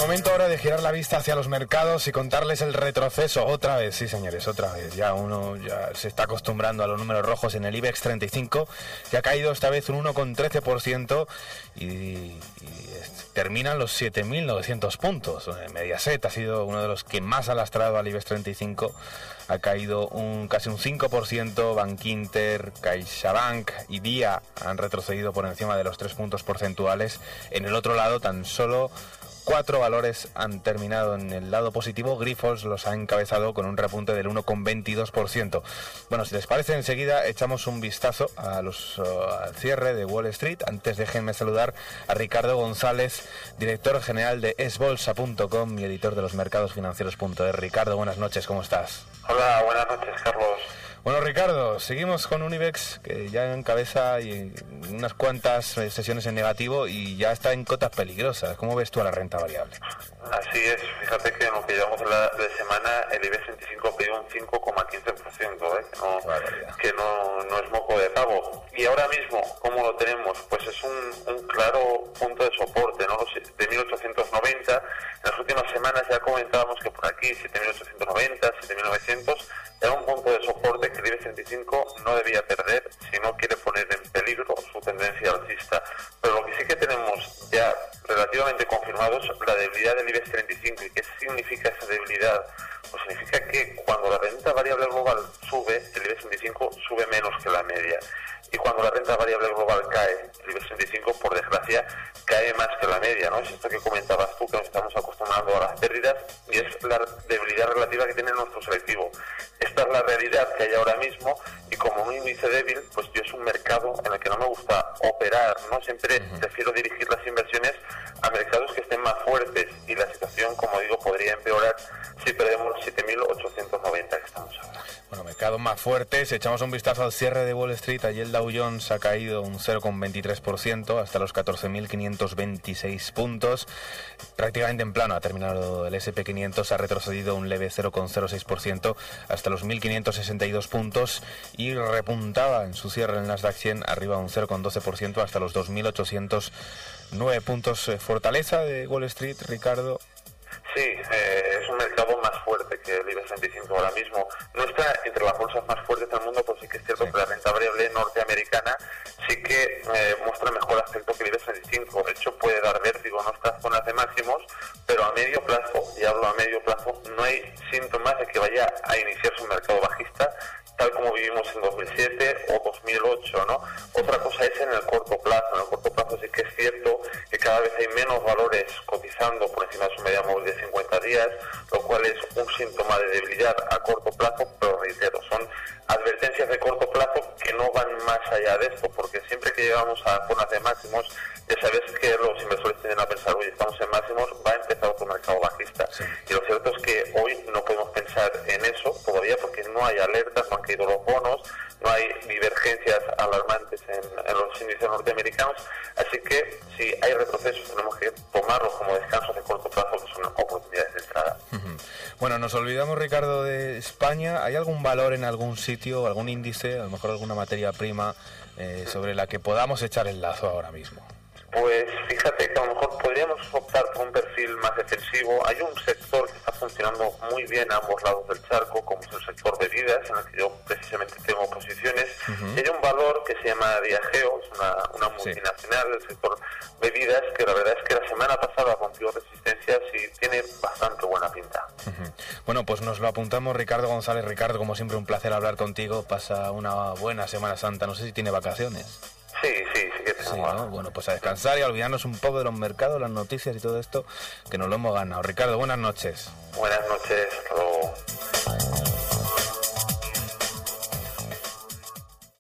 Momento ahora de girar la vista hacia los mercados y contarles el retroceso otra vez, sí señores, otra vez. Ya uno ya se está acostumbrando a los números rojos en el IBEX 35, que ha caído esta vez un 1,13% y terminan los 7.900 puntos. Mediaset ha sido uno de los que más ha lastrado al IBEX 35, ha caído casi un 5%, Bankinter, CaixaBank y Dia han retrocedido por encima de los 3 puntos porcentuales. En el otro lado, tan solo 4 valores han terminado en el lado positivo. Grifols los ha encabezado con un repunte del 1,22%. Bueno, si les parece, enseguida echamos un vistazo al cierre de Wall Street. Antes déjenme saludar a Ricardo González, director general de esbolsa.com y editor de los mercadosfinancieros.es. Ricardo, buenas noches, ¿cómo estás? Hola, buenas noches, Carlos. Bueno, Ricardo, seguimos con un IBEX que ya encabeza y unas cuantas sesiones en negativo y ya está en cotas peligrosas. ¿Cómo ves tú a la renta variable? Así es, fíjate que en lo que llevamos de semana el IBEX 25 pidió un 5,15%, que no es moco de pavo. Y ahora mismo, ¿cómo lo tenemos? Pues es un claro punto de soporte, ¿no? Los 7.890, en las últimas semanas ya comentábamos que por aquí 7.890, 7.900, era un punto de soporte que el IBEX 35 no debía perder si no quiere poner en peligro su tendencia alcista. Pero lo que sí que tenemos ya relativamente confirmado es la debilidad del IBEX 35. ¿Y qué significa esa debilidad? Pues significa que cuando la renta variable global sube, el IBEX 35 sube menos que la media. Y cuando la renta variable global cae, el IBEX 35, por desgracia, cae más que la media, ¿no? Es esto que comentabas tú, que nos estamos acostumbrando a las pérdidas, y es la debilidad relativa que tiene nuestro selectivo. Esta es la realidad que hay ahora mismo, y como un índice débil, pues yo es un mercado en el que no me gusta operar, ¿no? Siempre prefiero dirigir las inversiones a mercados que estén más fuertes, y la situación, como digo, podría empeorar si perdemos 7.890 que estamos ahora. Bueno, mercados más fuertes. Echamos un vistazo al cierre de Wall Street. Allí el Dow Jones ha caído un 0,23% hasta los 14.526 puntos. Prácticamente en plano ha terminado el S&P 500, ha retrocedido un leve 0,06% hasta los 1.562 puntos y repuntaba en su cierre en Nasdaq 100 arriba un 0,12% hasta los 2.809 puntos. Fortaleza de Wall Street, Ricardo. Sí, es un mercado más fuerte que el IBEX 35 ahora mismo. No está entre las bolsas más fuertes del mundo, pero sí que es cierto que la renta variable norteamericana sí que muestra mejor aspecto que el IBEX 35. De hecho, puede dar vértigo en nuestras zonas de máximos, pero a medio plazo, y hablo a medio plazo, no hay síntomas de que vaya a iniciarse un mercado bajista, tal como vivimos en 2007 o 2008, ¿no? Otra cosa es en el corto plazo. En el corto plazo sí que es cierto que cada vez hay menos valores cotizando por encima de su media móvil de 50 días, lo cual es un síntoma de debilidad a corto plazo, pero reitero, son advertencias de corto plazo que no van más allá de esto, porque siempre que llegamos a zonas de máximos, ya sabes que los inversores tienden a pensar, oye, estamos en máximos, va a empezar otro mercado bajista. Sí. Y lo cierto es que hoy no podemos pensar en eso todavía porque no hay alertas, no han caído los bonos, no hay divergencias alarmantes en los índices norteamericanos, así que si hay retrocesos tenemos que tomarlos como descansos de corto plazo, que son oportunidades de entrada. Bueno, nos olvidamos, Ricardo, de España. ¿Hay algún valor en algún sitio, algún índice, a lo mejor alguna materia prima sobre la que podamos echar el lazo ahora mismo? Pues fíjate que a lo mejor podríamos optar por un perfil más defensivo. Hay un sector que está funcionando muy bien a ambos lados del charco, como es el sector bebidas, en el que yo precisamente tengo posiciones. Y hay un valor que se llama Diageo, es una multinacional del sector bebidas, que la verdad es que la semana pasada rompió resistencias y tiene bastante buena pinta. Bueno, pues nos lo apuntamos, Ricardo González. Ricardo, como siempre, un placer hablar contigo. Pasa una buena Semana Santa. No sé si tiene vacaciones. Sí que tenemos. Sí, ¿no? Bueno, pues a descansar y a olvidarnos un poco de los mercados, las noticias y todo esto, que nos lo hemos ganado. Ricardo, buenas noches. Buenas noches, hasta luego.